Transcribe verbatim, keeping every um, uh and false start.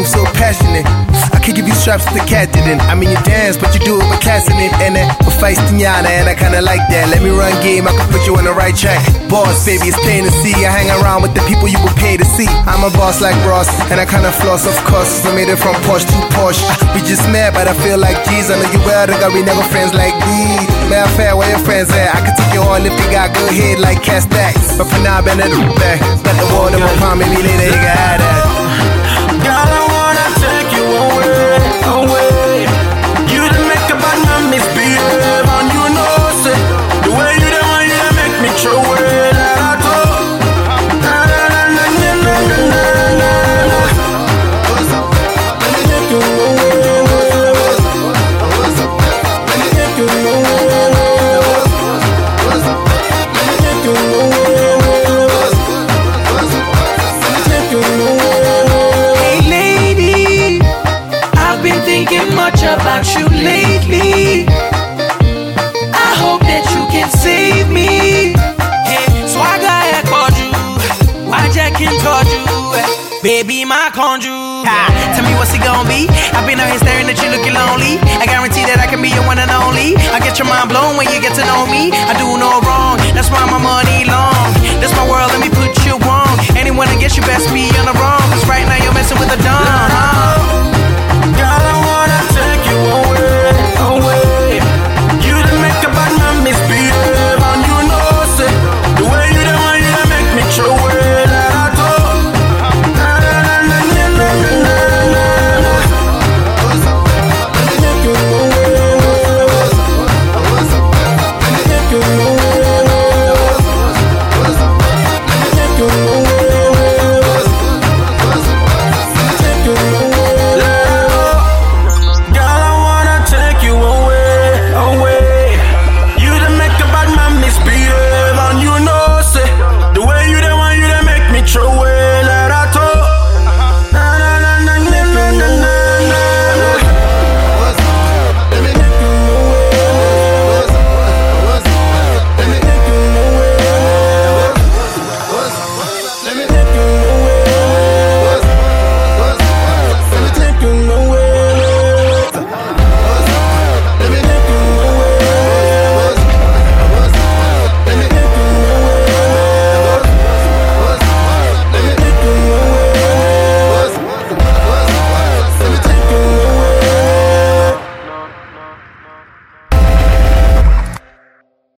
move so passionate. I could give you straps to catch it in. I mean, you dance, but you do it with class in it. And that for feistinana, and I kinda like that. Let me run game, I can put you on the right track. Boss, baby, it's plain to see. I hang around with the people you would pay to see. I'm a boss like Ross, and I kinda floss, of course. I made it from Porsche to Porsche. We just met, but I feel like G's. I know you well, I got we never friends like these. Man, fair, where your friends at? I can take you on if you got good head like Cass Stacks. But for now, I bend it back. Got the water in my palm, maybe later you can have that. Girl, I wanna take you away, away. You done make a bad man misbehave, and you know, say, the way you done, when you done make me throw away, let her go. Na na na na na na na na na. Let me take you away, let me take you away, let me take you away, let me take you away. Thinking much about you lately. I hope that you can save me. Hey, swagger I called you. Why Jack can told you? Baby, my conjure. Tell me what's it gonna be? I've been out here staring at you looking lonely. I guarantee that I can be your one and only. I get your mind blown when you get to know me. I do no wrong, that's why my money long.